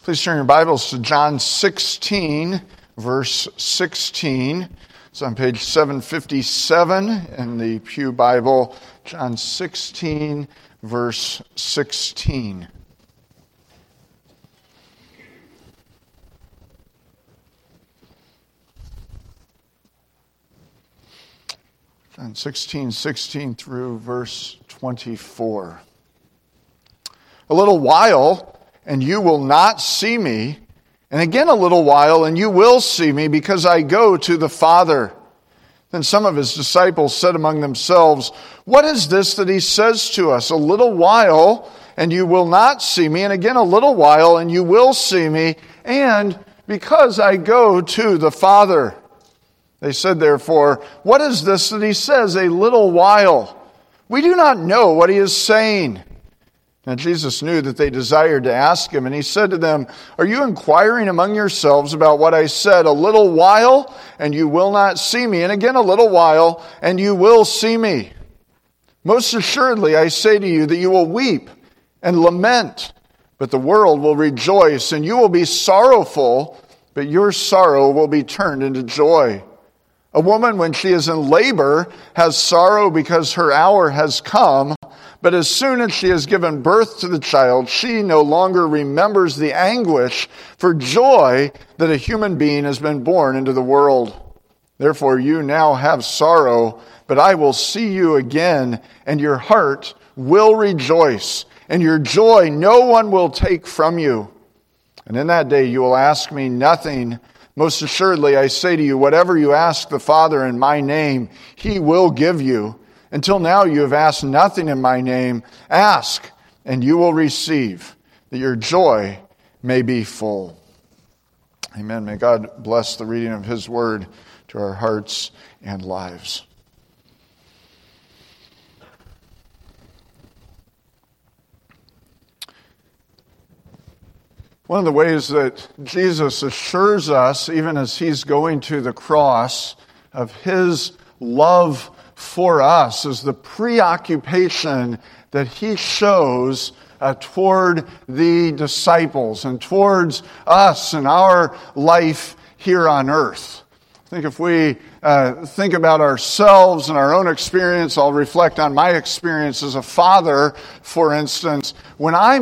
Please turn your Bibles to John 16, verse 16. It's on page 757 in the Pew Bible. John 16, verse 16. John 16 through verse 24. A little while, and you will not see me, and again a little while, and you will see me, because I go to the Father. Then some of his disciples said among themselves, "What is this that he says to us? A little while, and you will not see me, and again a little while, and you will see me, and because I go to the Father." They said, therefore, "What is this that he says, a little while? We do not know what he is saying." Now Jesus knew that they desired to ask him, and he said to them, "Are you inquiring among yourselves about what I said? A little while, and you will not see me, and again a little while, and you will see me. Most assuredly, I say to you that you will weep and lament, but the world will rejoice, and you will be sorrowful, but your sorrow will be turned into joy. A woman, when she is in labor, has sorrow because her hour has come. But as soon as she has given birth to the child, she no longer remembers the anguish for joy that a human being has been born into the world. Therefore you now have sorrow, but I will see you again, and your heart will rejoice, and your joy no one will take from you. And in that day you will ask me nothing. Most assuredly, I say to you, whatever you ask the Father in my name, he will give you. Until now you have asked nothing in my name. Ask, and you will receive, that your joy may be full." Amen. May God bless the reading of his word to our hearts and lives. One of the ways that Jesus assures us, even as he's going to the cross, of his love for us is the preoccupation that he shows toward the disciples and towards us and our life here on earth. I think if we think about ourselves and our own experience, I'll reflect on my experience as a father, for instance. When I'm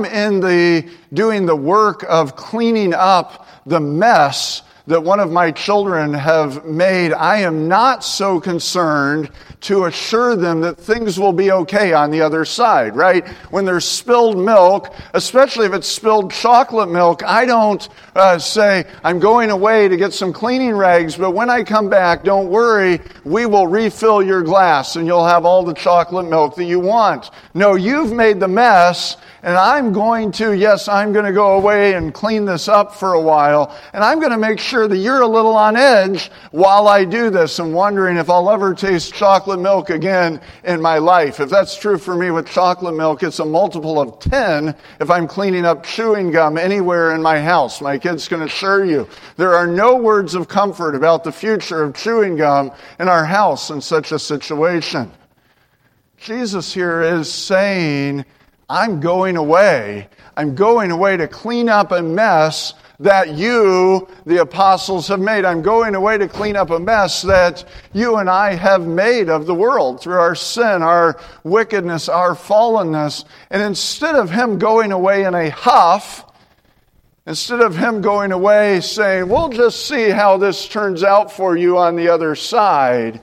doing the work of cleaning up the mess that one of my children have made, I am not so concerned to assure them that things will be okay on the other side, right? When there's spilled milk, especially if it's spilled chocolate milk, I don't say, "I'm going away to get some cleaning rags, but when I come back, don't worry, we will refill your glass and you'll have all the chocolate milk that you want." No, you've made the mess, and I'm going to go away and clean this up for a while, and I'm going to make sure that you're a little on edge while I do this and wondering if I'll ever taste chocolate milk again in my life. If that's true for me with chocolate milk, it's a multiple of 10 if I'm cleaning up chewing gum anywhere in my house. My kids can assure you there are no words of comfort about the future of chewing gum in our house in such a situation. Jesus here is saying, I'm going away. I'm going away to clean up a mess that you, the apostles, have made. I'm going away to clean up a mess that you and I have made of the world through our sin, our wickedness, our fallenness. And instead of him going away in a huff, instead of him going away saying, "We'll just see how this turns out for you on the other side,"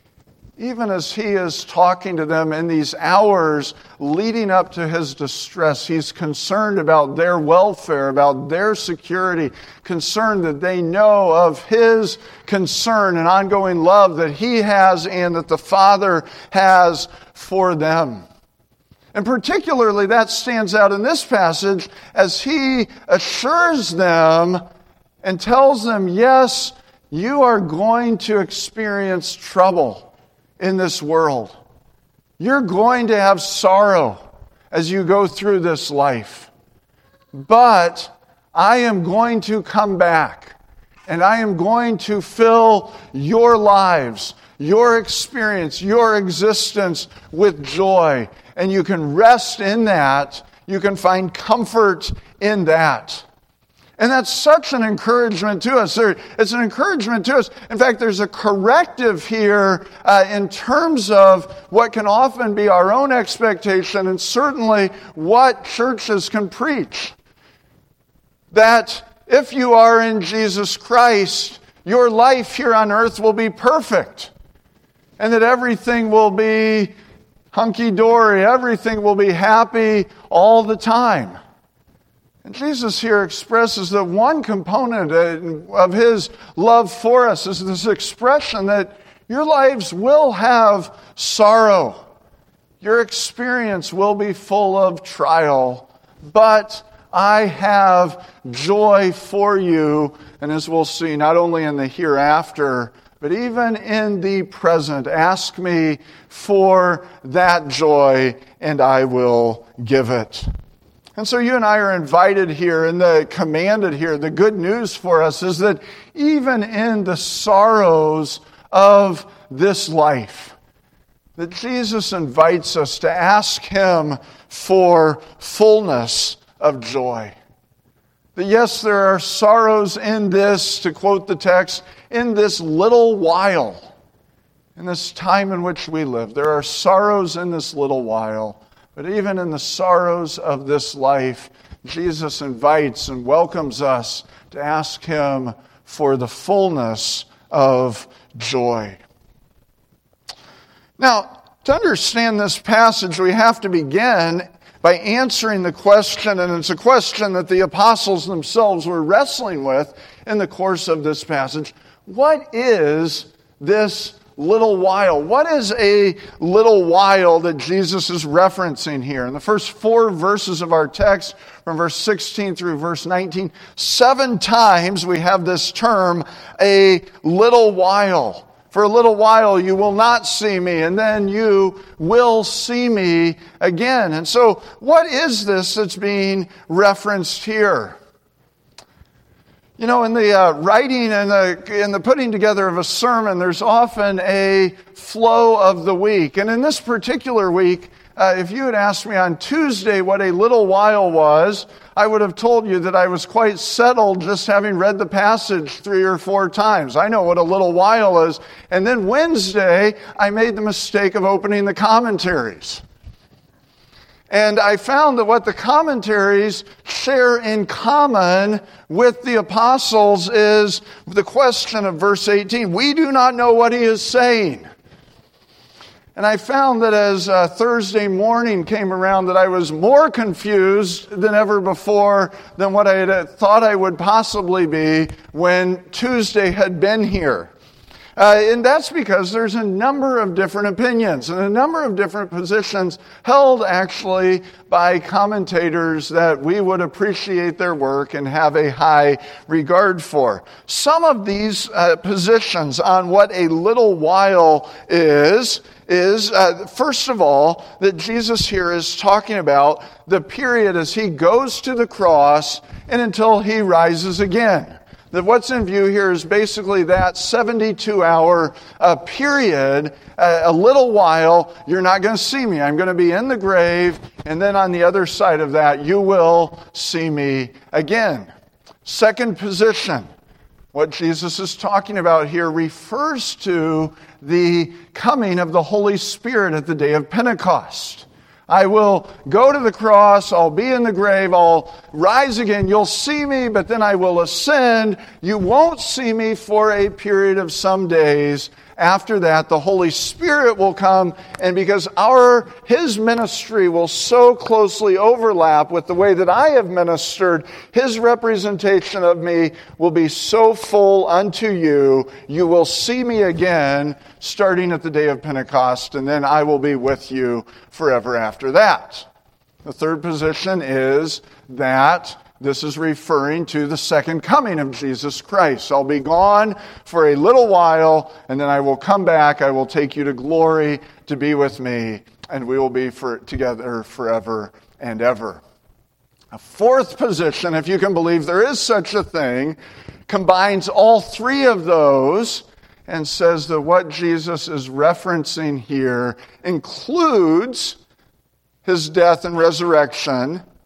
even as he is talking to them in these hours leading up to his distress, he's concerned about their welfare, about their security, concerned that they know of his concern and ongoing love that he has and that the Father has for them. And particularly that stands out in this passage as he assures them and tells them, yes, you are going to experience trouble in this world. You're going to have sorrow as you go through this life. But I am going to come back, and I am going to fill your lives, your experience, your existence with joy. And you can rest in that. You can find comfort in that. And that's such an encouragement to us. It's an encouragement to us. In fact, there's a corrective here in terms of what can often be our own expectation and certainly what churches can preach. That if you are in Jesus Christ, your life here on earth will be perfect. And that everything will be hunky-dory. Everything will be happy all the time. And Jesus here expresses that one component of His love for us is this expression that your lives will have sorrow. Your experience will be full of trial. But I have joy for you. And as we'll see, not only in the hereafter, but even in the present. Ask me for that joy, and I will give it. And so you and I are invited here and commanded here. The good news for us is that even in the sorrows of this life, that Jesus invites us to ask Him for fullness of joy. That yes, there are sorrows in this, to quote the text, in this little while, in this time in which we live. There are sorrows in this little while. But even in the sorrows of this life, Jesus invites and welcomes us to ask Him for the fullness of joy. Now, to understand this passage, we have to begin by answering the question, and it's a question that the apostles themselves were wrestling with in the course of this passage. What is this little while? What is a little while that Jesus is referencing here? In the first 4 verses of our text, from verse 16 through verse 19, 7 times we have this term, a little while. For a little while you will not see me, and then you will see me again. And so, what is this that's being referenced here? You know, in the writing and in the putting together of a sermon, there's often a flow of the week. And in this particular week, if you had asked me on Tuesday what a little while was, I would have told you that I was quite settled just having read the passage 3 or 4 times. I know what a little while is. And then Wednesday, I made the mistake of opening the commentaries. And I found that what the commentaries share in common with the apostles is the question of verse 18. We do not know what he is saying. And I found that as Thursday morning came around that I was more confused than ever before than what I had thought I would possibly be when Tuesday had been here. And that's because there's a number of different opinions and a number of different positions held actually by commentators that we would appreciate their work and have a high regard for. Some of these positions on what a little while is first of all, that Jesus here is talking about the period as he goes to the cross and until he rises again. That what's in view here is basically that 72-hour period, a little while, you're not going to see me. I'm going to be in the grave, and then on the other side of that, you will see me again. Second position, what Jesus is talking about here refers to the coming of the Holy Spirit at the day of Pentecost. I will go to the cross, I'll be in the grave, I'll rise again, you'll see me, but then I will ascend. You won't see me for a period of some days. After that, the Holy Spirit will come, and because His ministry will so closely overlap with the way that I have ministered, His representation of me will be so full unto you, you will see me again, starting at the day of Pentecost, and then I will be with you forever after that. The third position is that this is referring to the second coming of Jesus Christ. I'll be gone for a little while, and then I will come back. I will take you to glory to be with me, and we will be together forever and ever. A fourth position, if you can believe there is such a thing, combines all 3 of those and says that what Jesus is referencing here includes his death and resurrection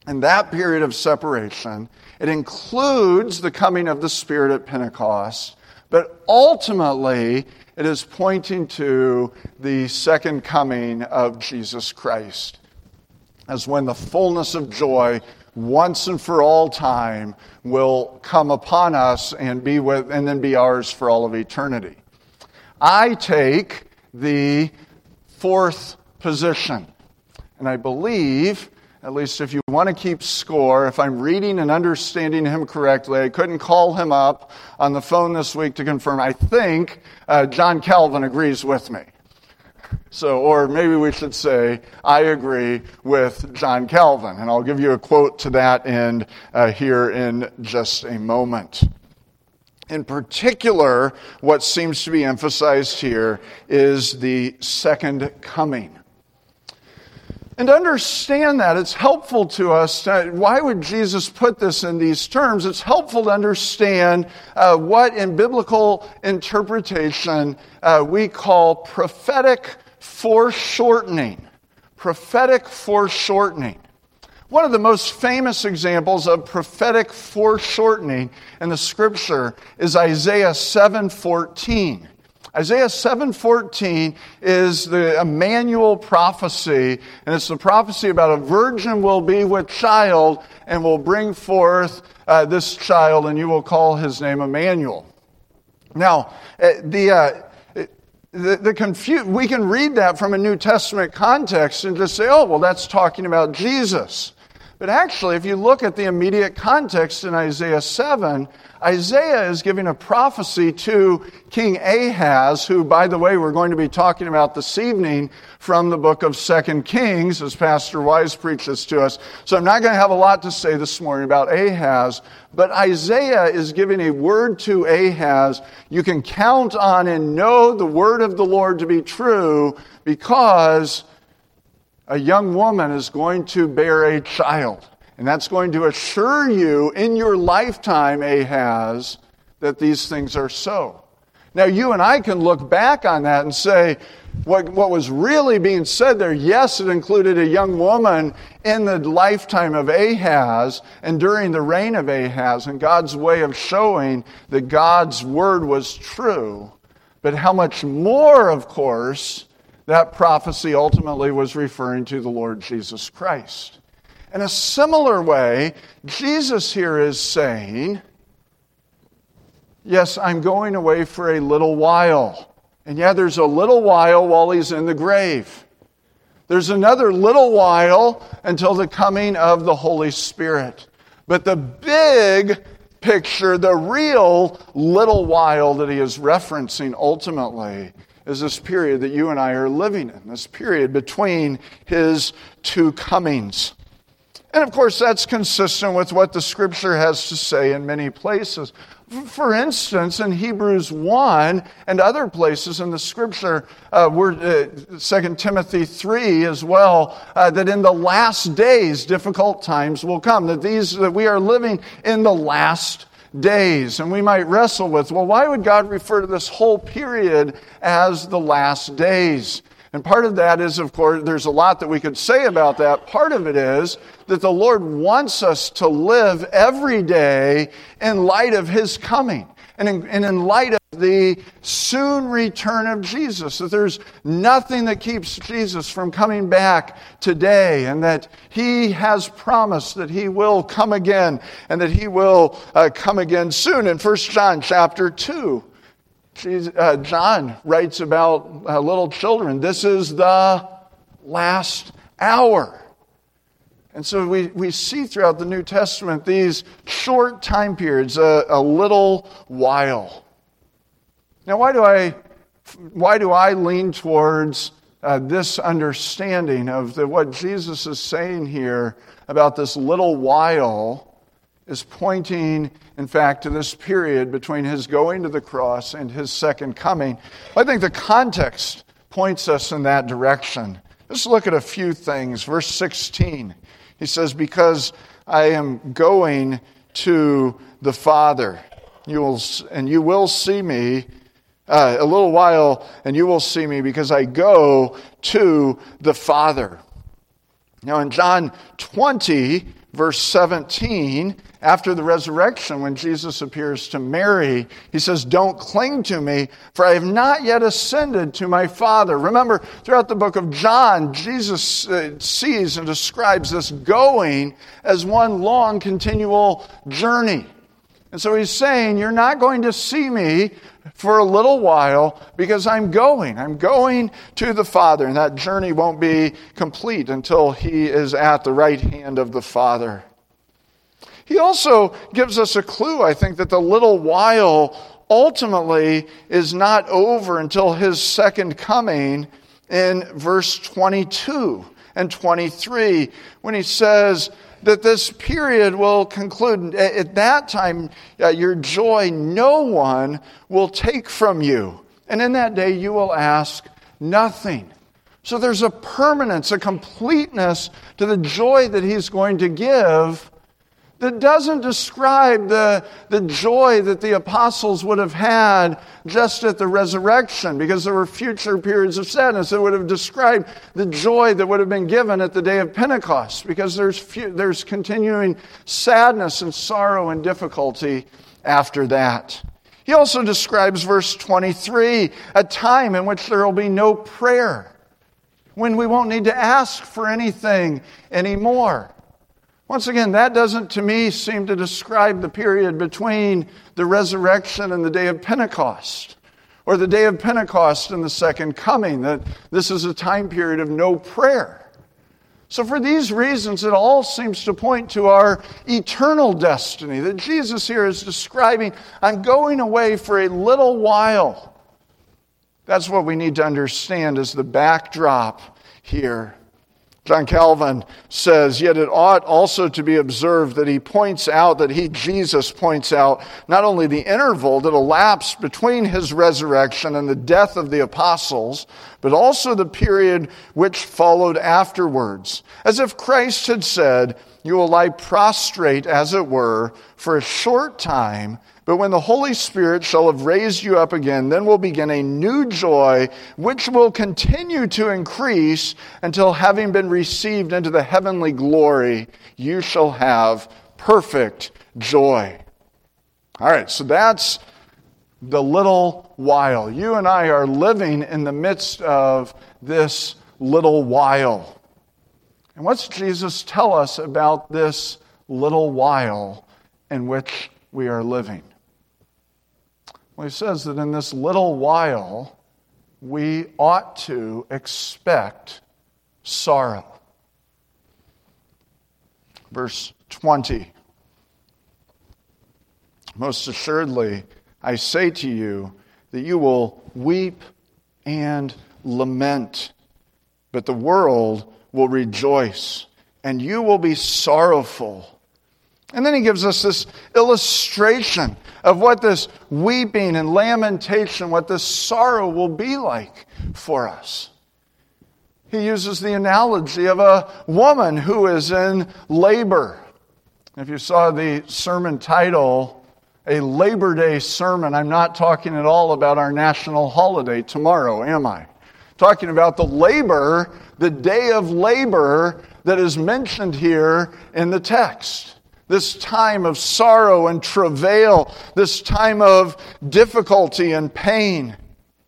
And that period of separation, it includes the coming of the Spirit at Pentecost, but ultimately it is pointing to the second coming of Jesus Christ, as when the fullness of joy, once and for all time, will come upon us and then be ours for all of eternity. I take the fourth position, and I believe, at least if you want to keep score, if I'm reading and understanding him correctly, I couldn't call him up on the phone this week to confirm. I think John Calvin agrees with me. So, or maybe we should say, I agree with John Calvin. And I'll give you a quote to that end here in just a moment. In particular, what seems to be emphasized here is the second coming. And to understand that, it's helpful to us. Why would Jesus put this in these terms? It's helpful to understand what in biblical interpretation we call prophetic foreshortening. Prophetic foreshortening. One of the most famous examples of prophetic foreshortening in the Scripture is Isaiah 7:14. Isaiah 7:14 is the Emmanuel prophecy, and it's the prophecy about a virgin will be with child and will bring forth this child, and you will call his name Emmanuel. Now, we can read that from a New Testament context and just say, oh, well, that's talking about Jesus. But actually, if you look at the immediate context in Isaiah 7, Isaiah is giving a prophecy to King Ahaz, who, by the way, we're going to be talking about this evening from the book of 2 Kings, as Pastor Wise preaches to us. So I'm not going to have a lot to say this morning about Ahaz, but Isaiah is giving a word to Ahaz. You can count on and know the word of the Lord to be true, because a young woman is going to bear a child. And that's going to assure you in your lifetime, Ahaz, that these things are so. Now, you and I can look back on that and say, what was really being said there, yes, it included a young woman in the lifetime of Ahaz and during the reign of Ahaz, and God's way of showing that God's word was true. But how much more, of course, that prophecy ultimately was referring to the Lord Jesus Christ. In a similar way, Jesus here is saying, yes, I'm going away for a little while. And yeah, there's a little while he's in the grave. There's another little while until the coming of the Holy Spirit. But the big picture, the real little while that he is referencing ultimately, is this period that you and I are living in, this period between his two comings. And of course, that's consistent with what the Scripture has to say in many places. For instance, in Hebrews 1 and other places in the Scripture, 2 Timothy 3 as well, that in the last days difficult times will come, that we are living in the last days. And we might wrestle with, well, why would God refer to this whole period as the last days? And part of that is, of course, there's a lot that we could say about that. Part of it is that the Lord wants us to live every day in light of his coming and in light of the soon return of Jesus. That there's nothing that keeps Jesus from coming back today, and that he has promised that he will come again and that he will come again soon. In 1 John chapter 2, John writes about little children. This is the last hour. And so we see throughout the New Testament these short time periods, a little while. Now, why do I lean towards this understanding of what Jesus is saying here about this little while is pointing, in fact, to this period between his going to the cross and his second coming? I think the context points us in that direction. Let's look at a few things. Verse 16, he says, because I am going to the Father, you will see me a little while, and you will see me because I go to the Father. Now in John 20, verse 17, after the resurrection, when Jesus appears to Mary, he says, "Don't cling to me, for I have not yet ascended to my Father." Remember, throughout the book of John, Jesus sees and describes this going as one long, continual journey. And so he's saying, you're not going to see me for a little while because I'm going to the Father, and that journey won't be complete until he is at the right hand of the Father. He also gives us a clue, I think, that the little while ultimately is not over until his second coming in verse 22 and 23, when he says that this period will conclude. At that time, your joy no one will take from you. And in that day, you will ask nothing. So there's a permanence, a completeness to the joy that he's going to give that doesn't describe the joy that the apostles would have had just at the resurrection, because there were future periods of sadness that would have described the joy that would have been given at the day of Pentecost, because there's continuing sadness and sorrow and difficulty after that. He also describes verse 23, a time in which there will be no prayer, when we won't need to ask for anything anymore. Once again, that doesn't, to me, seem to describe the period between the resurrection and the day of Pentecost, or the day of Pentecost and the second coming, that this is a time period of no prayer. So for these reasons, it all seems to point to our eternal destiny, that Jesus here is describing, I'm going away for a little while. That's what we need to understand as the backdrop here. John Calvin says, "Yet it ought also to be observed that Jesus points out not only the interval that elapsed between his resurrection and the death of the apostles, but also the period which followed afterwards. As if Christ had said, 'You will lie prostrate, as it were, for a short time, but when the Holy Spirit shall have raised you up again, then will begin a new joy, which will continue to increase until, having been received into the heavenly glory, you shall have perfect joy.'" All right, so that's the little while. You and I are living in the midst of this little while. And what's Jesus tell us about this little while in which we are living? Well, he says that in this little while, we ought to expect sorrow. Verse 20. "Most assuredly, I say to you that you will weep and lament, but the world will rejoice, and you will be sorrowful." And then he gives us this illustration of what this weeping and lamentation, what this sorrow will be like for us. He uses the analogy of a woman who is in labor. If you saw the sermon title, a Labor Day sermon, I'm not talking at all about our national holiday tomorrow, am I? Talking about the labor, the day of labor that is mentioned here in the text. This time of sorrow and travail, this time of difficulty and pain.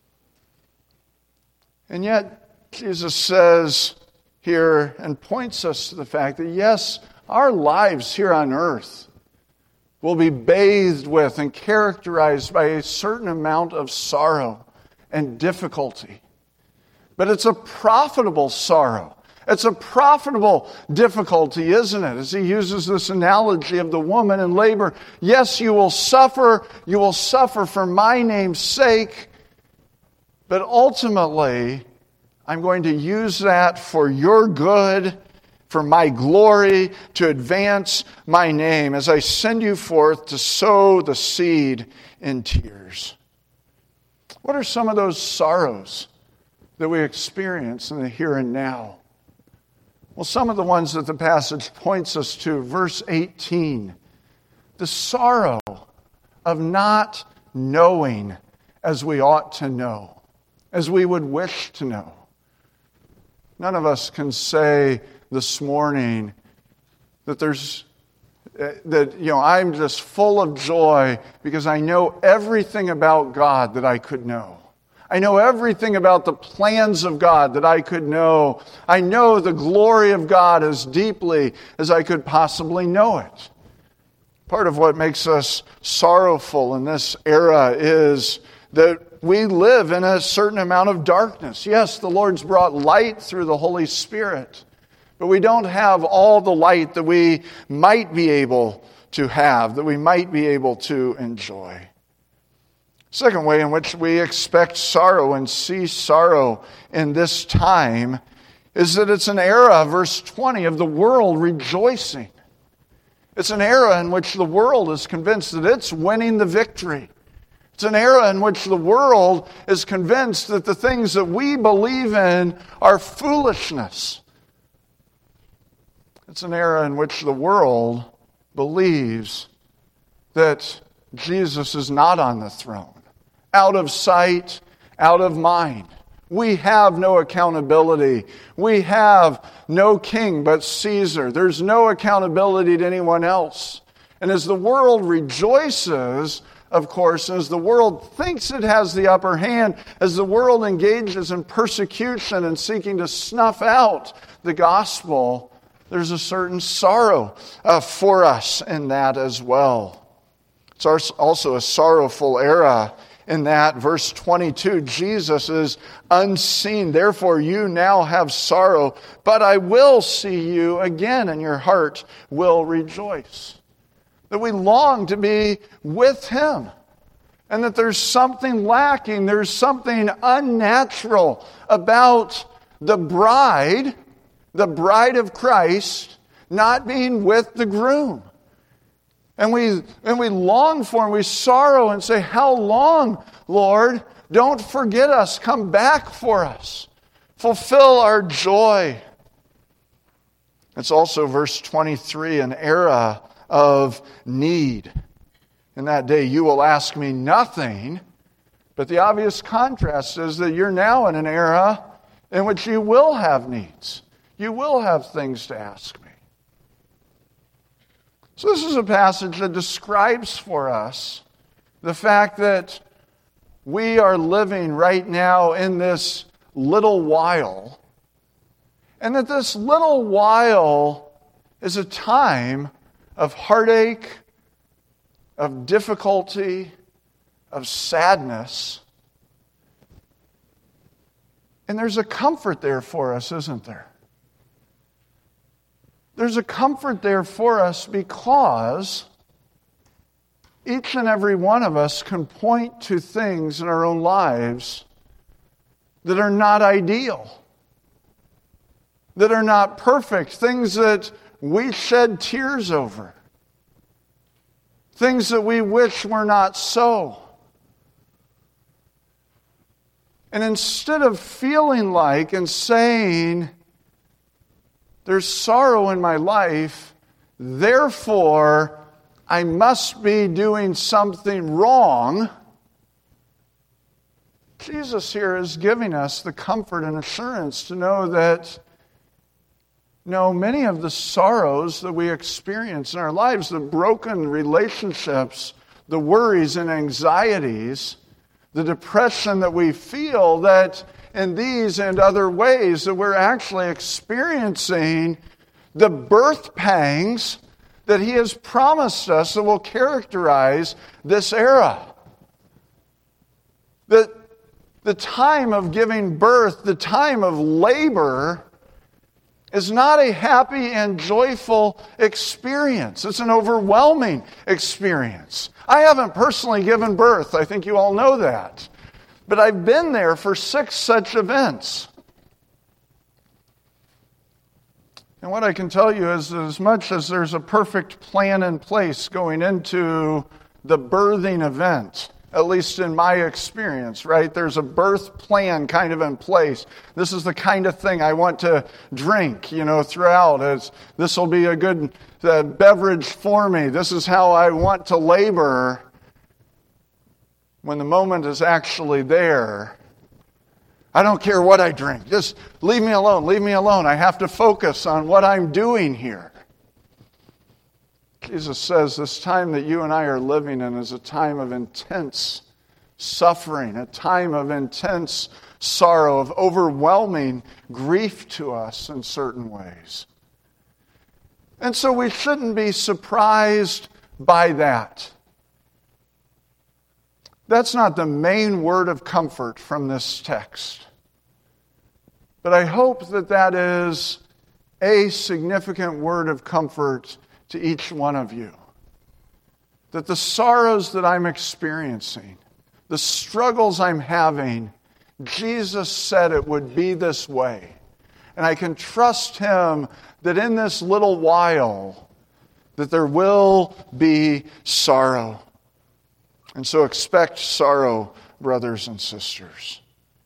And yet, Jesus says here and points us to the fact that yes, our lives here on earth will be bathed with and characterized by a certain amount of sorrow and difficulty. But it's a profitable sorrow. It's a profitable difficulty, isn't it? As he uses this analogy of the woman in labor. Yes, you will suffer for my name's sake, but ultimately, I'm going to use that for your good, for my glory, to advance my name as I send you forth to sow the seed in tears. What are some of those sorrows that we experience in the here and now? Well, some of the ones that the passage points us to, verse 18, the sorrow of not knowing as we ought to know, as we would wish to know. None of us can say this morning I'm just full of joy because I know everything about God that I could know. I know everything about the plans of God that I could know. I know the glory of God as deeply as I could possibly know it. Part of what makes us sorrowful in this era is that we live in a certain amount of darkness. Yes, the Lord's brought light through the Holy Spirit, but we don't have all the light that we might be able to have, that we might be able to enjoy. Second way in which we expect sorrow and see sorrow in this time is that it's an era, verse 20, of the world rejoicing. It's an era in which the world is convinced that it's winning the victory. It's an era in which the world is convinced that the things that we believe in are foolishness. It's an era in which the world believes that Jesus is not on the throne. Out of sight, out of mind. We have no accountability. We have no king but Caesar. There's no accountability to anyone else. And as the world rejoices, of course, as the world thinks it has the upper hand, as the world engages in persecution and seeking to snuff out the gospel, there's a certain sorrow for us in that as well. It's also a sorrowful era in that, verse 22, Jesus is unseen. Therefore, you now have sorrow, but I will see you again, and your heart will rejoice. That we long to be with Him, and that there's something lacking, there's something unnatural about the bride of Christ, not being with the groom. And we long for Him, we sorrow and say, how long, Lord? Don't forget us. Come back for us. Fulfill our joy. It's also, verse 23, an era of need. In that day you will ask me nothing, but the obvious contrast is that you're now in an era in which you will have needs. You will have things to ask me. So this is a passage that describes for us the fact that we are living right now in this little while, and that this little while is a time of heartache, of difficulty, of sadness. And there's a comfort there for us, isn't there? There's a comfort there for us because each and every one of us can point to things in our own lives that are not ideal, that are not perfect, things that we shed tears over, things that we wish were not so. And instead of feeling like and saying, there's sorrow in my life, therefore I must be doing something wrong, Jesus here is giving us the comfort and assurance to know that many of the sorrows that we experience in our lives, the broken relationships, the worries and anxieties, the depression that we feel, that in these and other ways that we're actually experiencing the birth pangs that He has promised us that will characterize this era. That the time of giving birth, the time of labor, is not a happy and joyful experience. It's an overwhelming experience. I haven't personally given birth. I think you all know that. But I've been there for 6 such events. And what I can tell you is that as much as there's a perfect plan in place going into the birthing event, at least in my experience, right? There's a birth plan kind of in place. This is the kind of thing I want to drink, throughout. This will be a good beverage for me. This is how I want to labor. When the moment is actually there, I don't care what I drink. Just leave me alone. Leave me alone. I have to focus on what I'm doing here. Jesus says this time that you and I are living in is a time of intense suffering, a time of intense sorrow, of overwhelming grief to us in certain ways. And so we shouldn't be surprised by that. That's not the main word of comfort from this text. But I hope that that is a significant word of comfort to each one of you. That the sorrows that I'm experiencing, the struggles I'm having, Jesus said it would be this way. And I can trust Him that in this little while, that there will be sorrow. And so expect sorrow, brothers and sisters.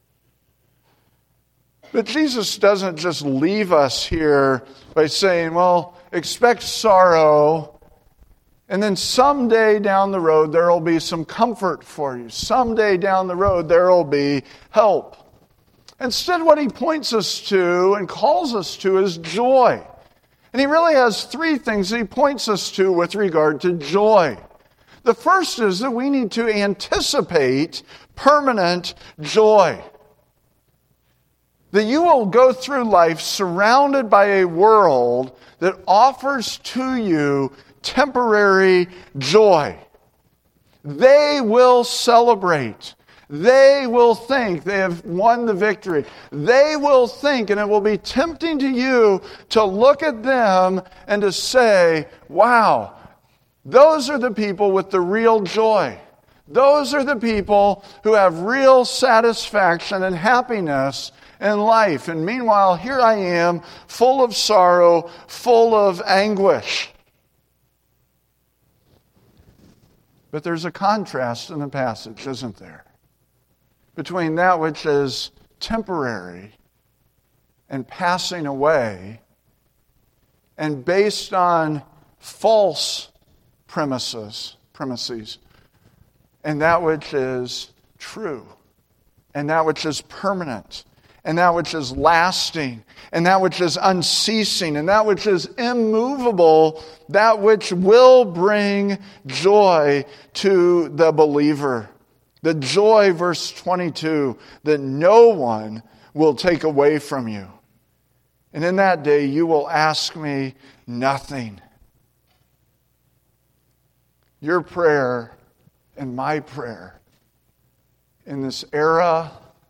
But Jesus doesn't just leave us here by saying, well, expect sorrow, and then someday down the road there will be some comfort for you. Someday down the road there will be help. Instead, what He points us to and calls us to is joy. And He really has three things that He points us to with regard to joy. The first is that we need to anticipate permanent joy. That you will go through life surrounded by a world that offers to you temporary joy. They will celebrate. They will think they have won the victory. They will think, and it will be tempting to you to look at them and to say, wow, those are the people with the real joy. Those are the people who have real satisfaction and happiness in life. And meanwhile, here I am, full of sorrow, full of anguish. But there's a contrast in the passage, isn't there? Between that which is temporary and passing away and based on false premises, and that which is true, and that which is permanent, and that which is lasting, and that which is unceasing, and that which is immovable, that which will bring joy to the believer. The joy, verse 22, that no one will take away from you. And in that day you will ask me nothing. Your prayer and my prayer in this era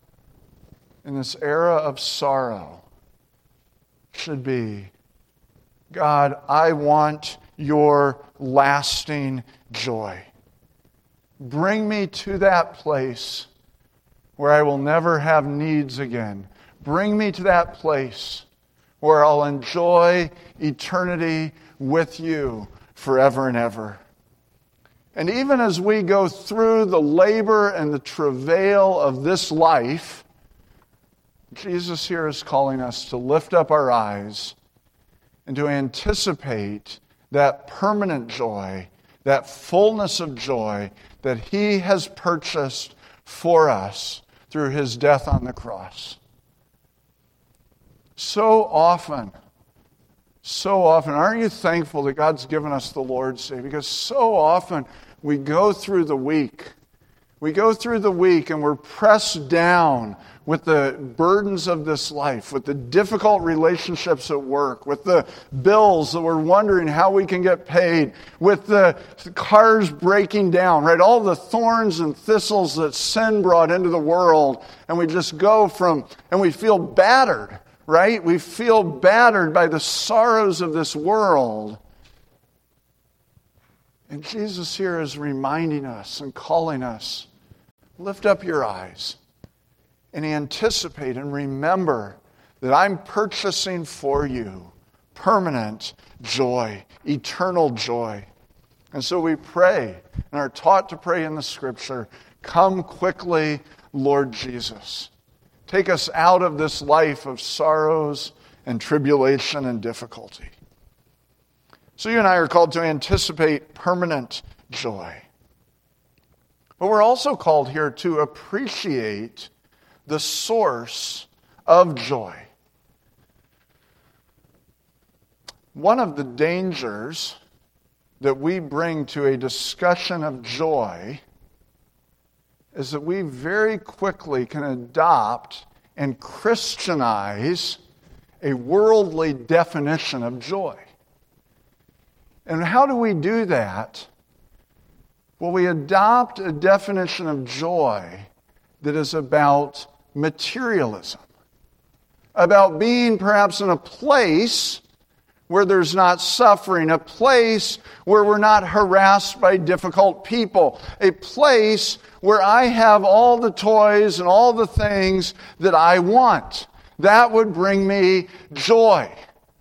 of sorrow should be, God, I want your lasting joy. Bring me to that place where I will never have needs again. Bring me to that place where I'll enjoy eternity with you forever and ever. And even as we go through the labor and the travail of this life, Jesus here is calling us to lift up our eyes and to anticipate that permanent joy, that fullness of joy that He has purchased for us through His death on the cross. So often, aren't you thankful that God's given us the Lord's Day? Because so often we go through the week. We go through the week and we're pressed down with the burdens of this life, with the difficult relationships at work, with the bills that we're wondering how we can get paid, with the cars breaking down, right? All the thorns and thistles that sin brought into the world. And we just go and we feel battered, right? We feel battered by the sorrows of this world. And Jesus here is reminding us and calling us, lift up your eyes and anticipate and remember that I'm purchasing for you permanent joy, eternal joy. And so we pray and are taught to pray in the Scripture, come quickly, Lord Jesus. Take us out of this life of sorrows and tribulation and difficulty. So you and I are called to anticipate permanent joy. But we're also called here to appreciate the source of joy. One of the dangers that we bring to a discussion of joy is that we very quickly can adopt and Christianize a worldly definition of joy. And how do we do that? Well, we adopt a definition of joy that is about materialism, about being perhaps in a place where there's not suffering, a place where we're not harassed by difficult people, a place where I have all the toys and all the things that I want. That would bring me joy.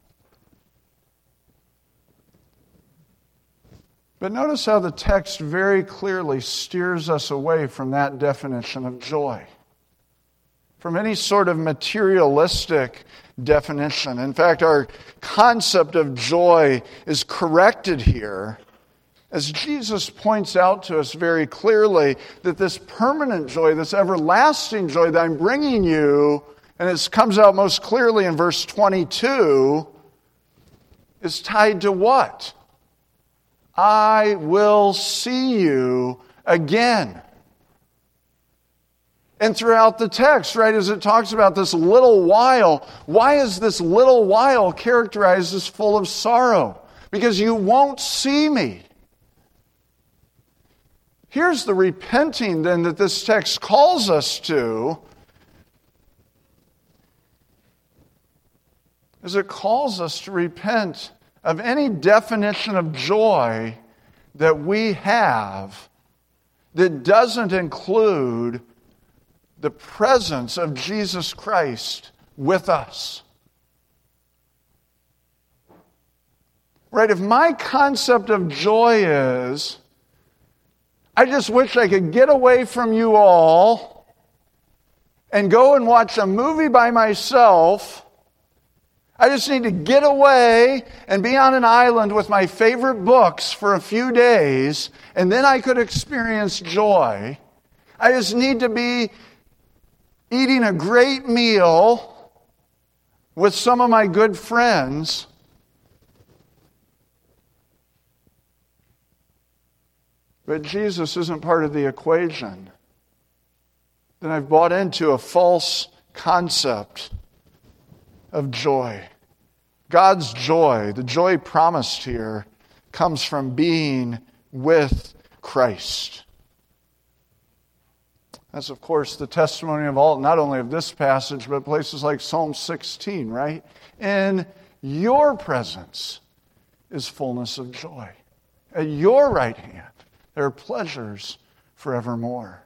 But notice how the text very clearly steers us away from that definition of joy, from any sort of materialistic definition. In fact, our concept of joy is corrected here as Jesus points out to us very clearly that this permanent joy, this everlasting joy that I'm bringing you, and it comes out most clearly in verse 22, is tied to what? I will see you again. And throughout the text, right, as it talks about this little while, why is this little while characterized as full of sorrow? Because you won't see me. Here's the repenting then that this text calls us to. As it calls us to repent of any definition of joy that we have that doesn't include the presence of Jesus Christ with us. Right? If my concept of joy is, I just wish I could get away from you all and go and watch a movie by myself. I just need to get away and be on an island with my favorite books for a few days, and then I could experience joy. I just need to be eating a great meal with some of my good friends. But Jesus isn't part of the equation. Then I've bought into a false concept of joy. God's joy, the joy promised here, comes from being with Christ. That's, of course, the testimony of all, not only of this passage, but places like Psalm 16, right? In your presence is fullness of joy. At your right hand, there are pleasures forevermore.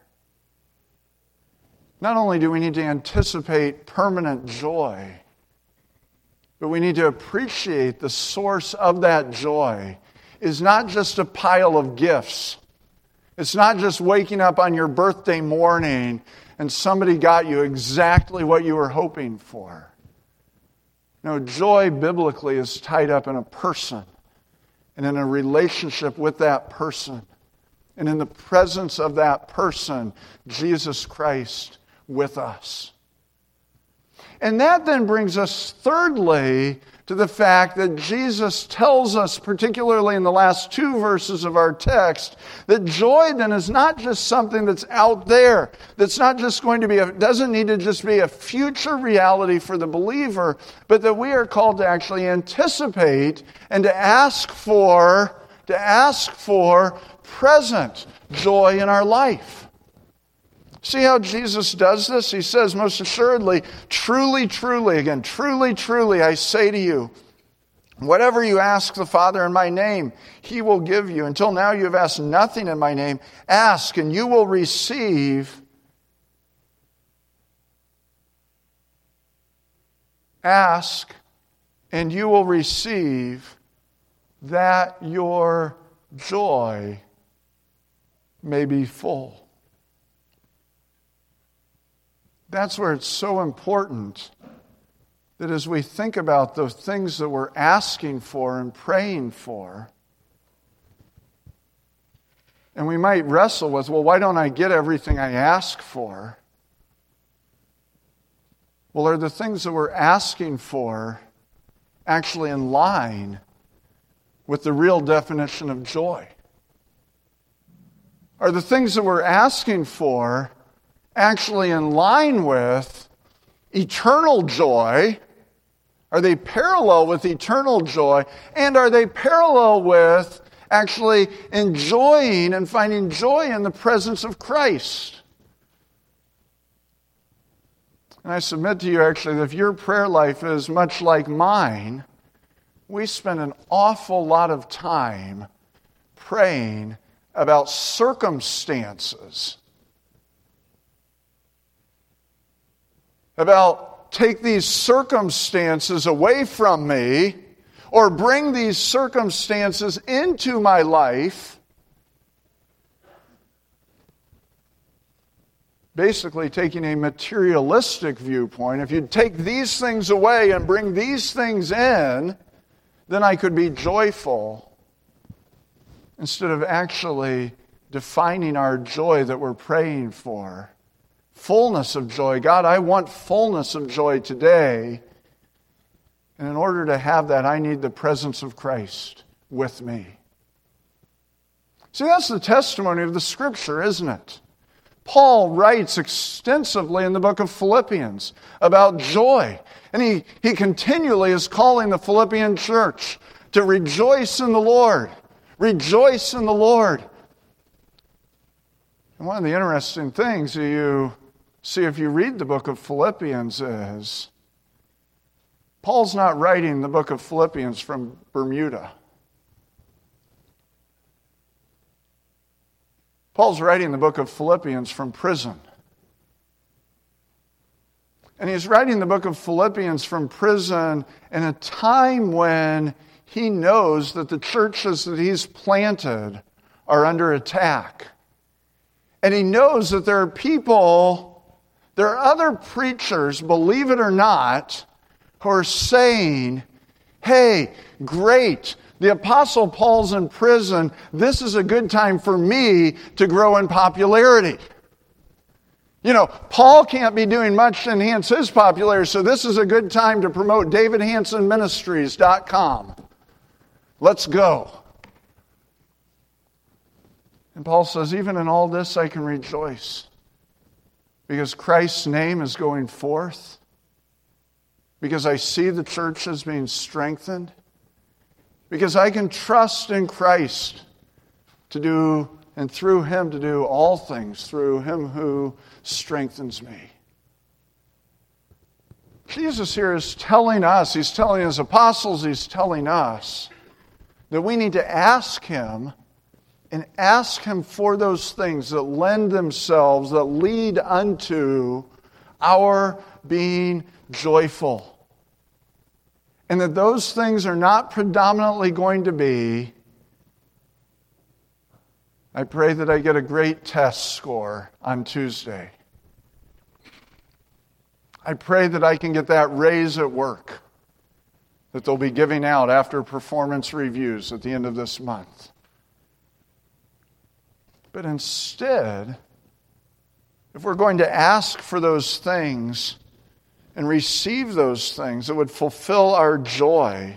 Not only do we need to anticipate permanent joy, but we need to appreciate the source of that joy is not just a pile of gifts. It's not just waking up on your birthday morning and somebody got you exactly what you were hoping for. No, joy biblically is tied up in a person and in a relationship with that person. And in the presence of that person, Jesus Christ with us. And that then brings us thirdly to the fact that Jesus tells us, particularly in the last two verses of our text, that joy then is not just something that's out there, that's not just going to be, doesn't need to just be a future reality for the believer, but that we are called to actually anticipate and to ask for present joy in our life. See how Jesus does this? He says, most assuredly, truly, truly, again, truly, truly, I say to you, whatever you ask the Father in my name, He will give you. Until now you have asked nothing in my name. Ask, and you will receive. Ask, and you will receive, that your joy may be full. That's where it's so important that as we think about the things that we're asking for and praying for, and we might wrestle with, well, why don't I get everything I ask for? Well, are the things that we're asking for actually in line with the real definition of joy? Are the things that we're asking for actually in line with eternal joy? Are they parallel with eternal joy? And are they parallel with actually enjoying and finding joy in the presence of Christ? And I submit to you actually that if your prayer life is much like mine, we spend an awful lot of time praying about circumstances. About take these circumstances away from me, or bring these circumstances into my life. Basically taking a materialistic viewpoint. If you take these things away and bring these things in, then I could be joyful. Instead of actually defining our joy that we're praying for. Fullness of joy. God, I want fullness of joy today. And in order to have that, I need the presence of Christ with me. See, that's the testimony of the Scripture, isn't it? Paul writes extensively in the book of Philippians about joy. And he continually is calling the Philippian church to rejoice in the Lord. Rejoice in the Lord. And one of the interesting things that you see if you read the book of Philippians is Paul's not writing the book of Philippians from Bermuda. Paul's writing the book of Philippians from prison. And he's writing the book of Philippians from prison in a time when he knows that the churches that he's planted are under attack. And he knows that there are other preachers, believe it or not, who are saying, hey, great, the Apostle Paul's in prison. This is a good time for me to grow in popularity. You know, Paul can't be doing much to enhance his popularity, so this is a good time to promote DavidHansonMinistries.com. Let's go. And Paul says, even in all this I can rejoice. Because Christ's name is going forth. Because I see the church as being strengthened. Because I can trust in Christ to do, and through Him to do all things, through Him who strengthens me. Jesus here is telling us, He's telling His apostles, He's telling us that we need to ask Him and ask Him for those things that lend themselves, that lead unto our being joyful. And that those things are not predominantly going to be, I pray that I get a great test score on Tuesday. I pray that I can get that raise at work that they'll be giving out after performance reviews at the end of this month. But instead, if we're going to ask for those things and receive those things that would fulfill our joy,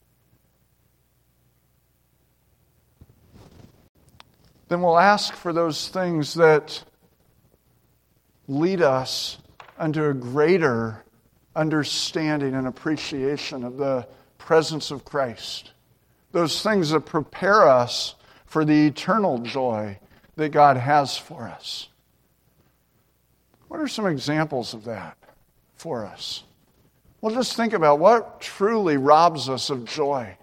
then we'll ask for those things that lead us unto a greater understanding and appreciation of the presence of Christ. Those things that prepare us for the eternal joy that God has for us. What are some examples of that for us? Well, just think about what truly robs us of joy.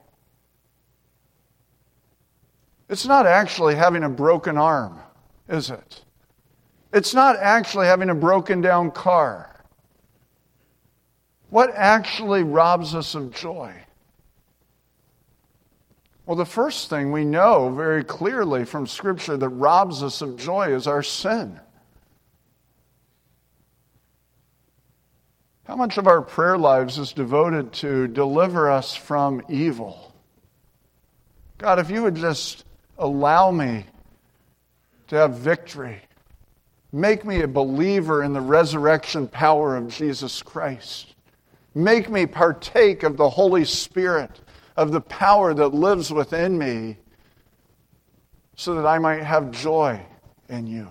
It's not actually having a broken arm, is it? It's not actually having a broken down car. What actually robs us of joy? Well, the first thing we know very clearly from Scripture that robs us of joy is our sin. How much of our prayer lives is devoted to deliver us from evil? God, if you would just allow me to have victory, make me a believer in the resurrection power of Jesus Christ. Make me partake of the Holy Spirit, of the power that lives within me so that I might have joy in you.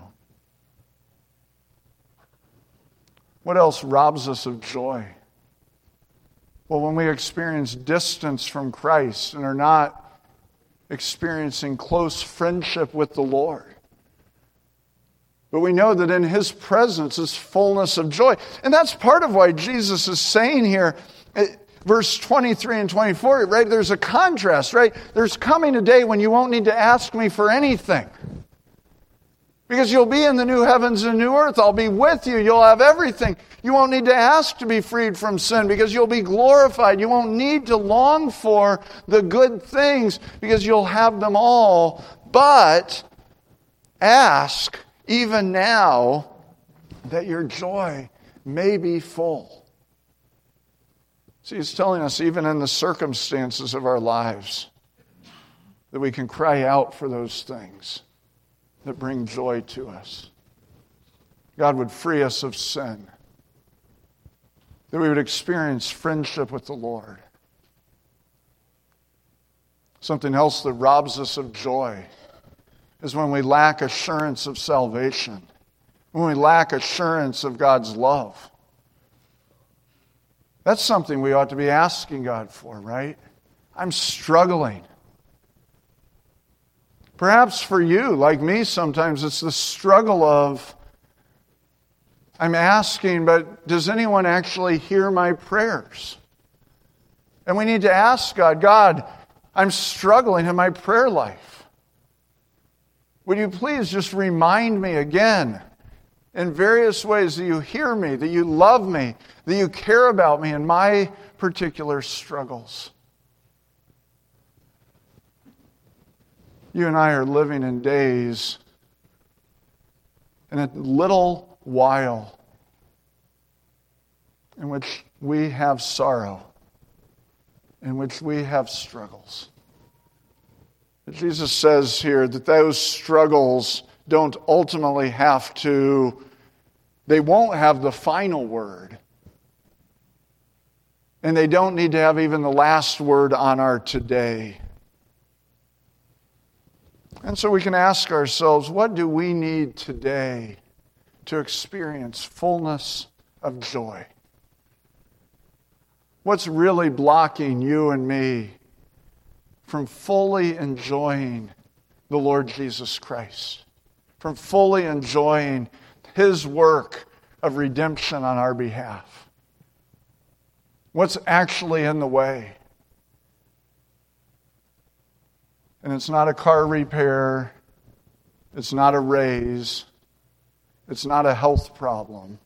What else robs us of joy? Well, when we experience distance from Christ and are not experiencing close friendship with the Lord. But we know that in His presence is fullness of joy. And that's part of why Jesus is saying here, verse 23 and 24, right? There's a contrast, right? There's coming a day when you won't need to ask me for anything. Because you'll be in the new heavens and new earth. I'll be with you. You'll have everything. You won't need to ask to be freed from sin because you'll be glorified. You won't need to long for the good things because you'll have them all. But ask even now that your joy may be full. See, He's telling us even in the circumstances of our lives that we can cry out for those things that bring joy to us. God would free us of sin. That we would experience friendship with the Lord. Something else that robs us of joy is when we lack assurance of salvation. When we lack assurance of God's love. That's something we ought to be asking God for, right? I'm struggling. Perhaps for you, like me, sometimes it's the struggle of, I'm asking, but does anyone actually hear my prayers? And we need to ask God, God, I'm struggling in my prayer life. Would you please just remind me again in various ways that you hear me, that you love me, that you care about me in my particular struggles? You and I are living in days, in a little while, in which we have sorrow, in which we have struggles. But Jesus says here that those struggles don't ultimately they won't have the final word. And they don't need to have even the last word on our today. And so we can ask ourselves, what do we need today to experience fullness of joy? What's really blocking you and me from fully enjoying the Lord Jesus Christ? From fully enjoying His work of redemption on our behalf? What's actually in the way? And it's not a car repair. It's not a raise. It's not a health problem.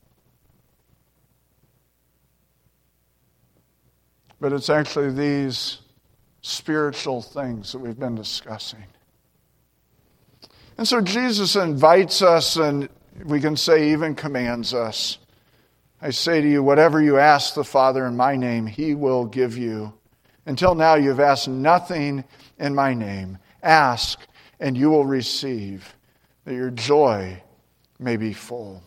But it's actually these spiritual things that we've been discussing. And so Jesus invites us, and we can say even commands us. I say to you, whatever you ask the Father in my name, He will give you. Until now you've asked nothing in my name. Ask, and you will receive, that your joy may be full.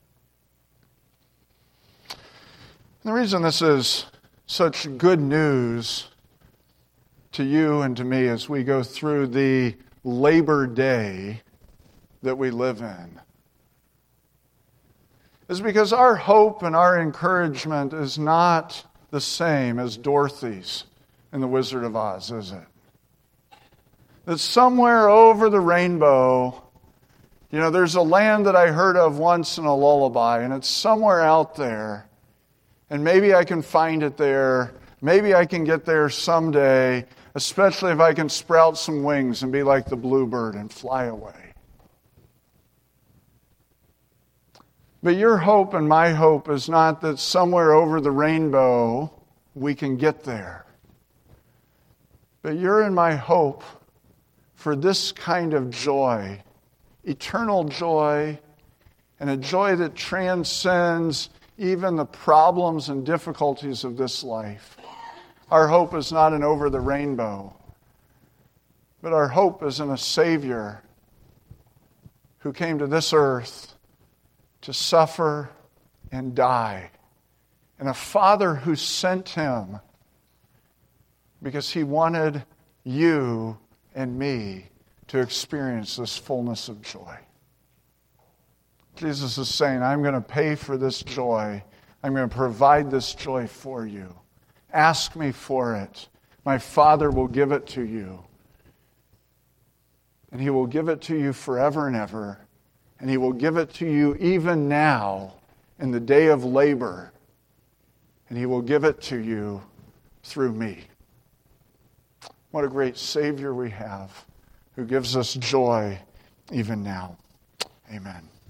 And the reason this is such good news to you and to me as we go through the Labor Day that we live in is because our hope and our encouragement is not the same as Dorothy's in The Wizard of Oz, is it? That somewhere over the rainbow, there's a land that I heard of once in a lullaby, and it's somewhere out there, and maybe I can find it there. Maybe I can get there someday, especially if I can sprout some wings and be like the bluebird and fly away. But your hope and my hope is not that somewhere over the rainbow we can get there. But your and my hope for this kind of joy, eternal joy, and a joy that transcends even the problems and difficulties of this life. Our hope is not in over the rainbow, but our hope is in a Savior who came to this earth to suffer and die, and a Father who sent Him because he wanted you and me to experience this fullness of joy. Jesus is saying, I'm going to pay for this joy. I'm going to provide this joy for you. Ask me for it. My Father will give it to you. And he will give it to you forever and ever. And he will give it to you even now in the day of labor. And he will give it to you through me. What a great Savior we have who gives us joy even now. Amen.